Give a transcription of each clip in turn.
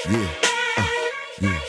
Yeah, yeah.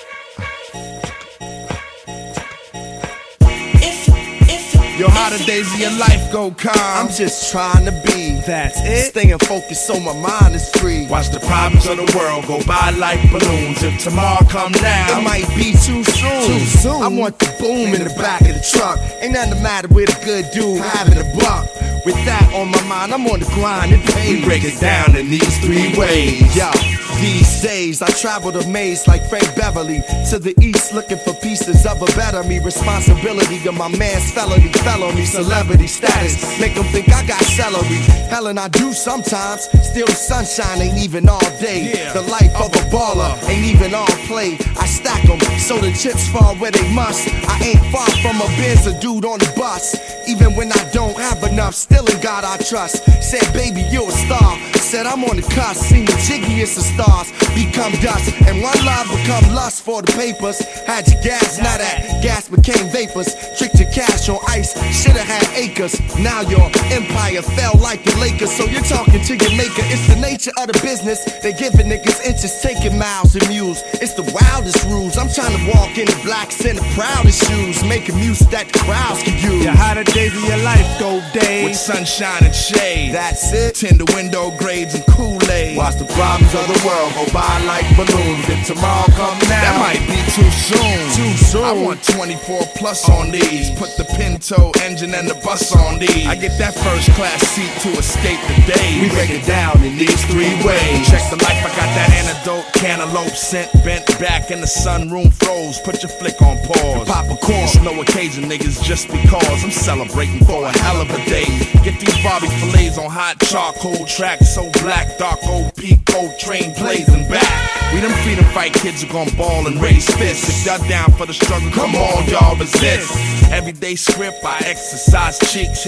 Yo, how the days of your life go, calm? I'm just trying to be. That's it? Staying focused so my mind is free. Watch the problems of the world go by like balloons. If tomorrow come down, It might be too soon. Too soon? I want the boom in the back of the truck. Ain't nothing the matter with a good dude having a buck. With that on my mind, I'm on the grind and pay. we break it down in these three ways. Yo, these days I travel the maze like Frank Beverly to the east looking for pieces of a better me. Responsibility of my man's felony, felony, celebrity status. Make them think I got celery. Hell, and I do sometimes. Still the sunshine ain't even all day. Yeah. The life of a baller ain't even all play. I stack them so the chips fall where they must. I ain't far from a Benz, a dude on the bus. Even when I don't have enough, still in God I trust. Said, baby, you a star. Said, I'm on the cusp. See me jiggiest of stars become dust. And one love become lust for the papers. Had your gas, now that gas became vapors. Tricked your cash on ice, shoulda had acres. Now your empire fell like the Lakers. So you're talking to your maker. It's the nature of the business. They giving niggas inches, taking miles and mules. It's the wildest rules. I'm trying to walk in the blacks in the proudest shoes. Making music that the crowds can use. Yeah, how the days of your life go, days with sunshine and shade. That's it. Tender window grades and Kool-Aid. Watch the problems of the world go by like balloons. If tomorrow come now, That might be too soon. Too soon. I want 24 plus on these. Put the Pinto engine and the bus on these. I get that first class seat to escape the day. we break it down in these three ways. Check the life, I got that antidote. Cantaloupe scent bent back in the sunroom froze. Put your flick on pause. Pop a corn. It's no occasion, niggas, just because I'm celebrating for a hell of a day. Get these Bobby fillets on hot charcoal tracks. So black, dark old Pico train blazing back. We them freedom fight kids are gon' ball and raise fists. If y'all down for the struggle, come on, y'all resist. Everyday script, I exercise cheeks.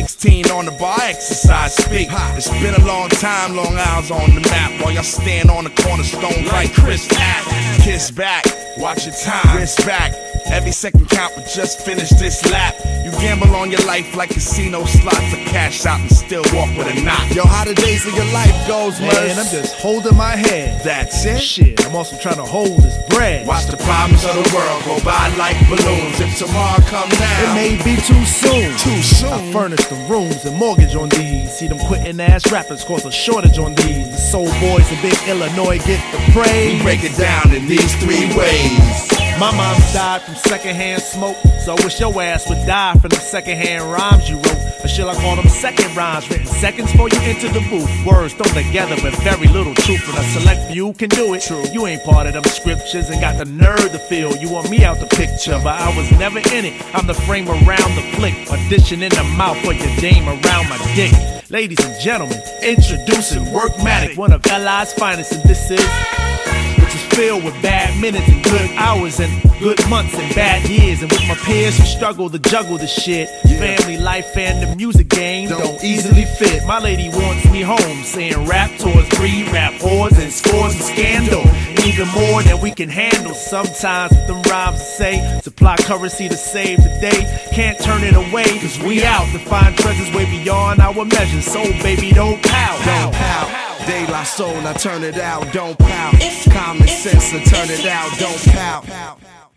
16 on the bar, I exercise speak. It's been a long time, long hours on the map. While y'all stand on the cornerstone like Chris App. Kiss back, watch your time, wrist back. Every second count, but just finish this lap. You gamble on your life like casino slots to cash out and still walk with a knot. Yo, how the days of your life goes, Man, I'm Merce? just holding my head. That's it. Shit, I'm also trying to hold this bread. Watch the problems of the world go by like balloons. If tomorrow come It down, may be too soon. too soon. I furnish the rooms and mortgage on these. See them quitting ass rappers cause a shortage on these. The soul boys in big Illinois get the praise. We break it down in these three ways. My mom died from secondhand smoke, so I wish your ass would die from the secondhand rhymes you wrote. Or should I call them second rhymes written seconds before you enter the booth? Words thrown together but very little truth, and a select few can do it. True. You ain't part of them scriptures and got the nerve to feel you want me out the picture, but I was never in it. I'm the frame around the flick, audition in the mouth for your dame around my dick. Ladies and gentlemen, introducing Workmatic, one of LI's finest, and this is filled with bad minutes and good hours and good months and bad years. And with my peers who struggle to juggle the shit, family life and the music game don't easily fit. My lady wants me home, saying rap tours breed rap whores and scores and scandal. Even more than we can handle. Sometimes with them rhymes to say, supply currency to save the day. Can't turn it away, cause we out to find treasures way beyond our measures. So baby, don't pout, Don't pout. De La Soul, now turn it out, don't pout. Common sense, now turn it out, don't pout.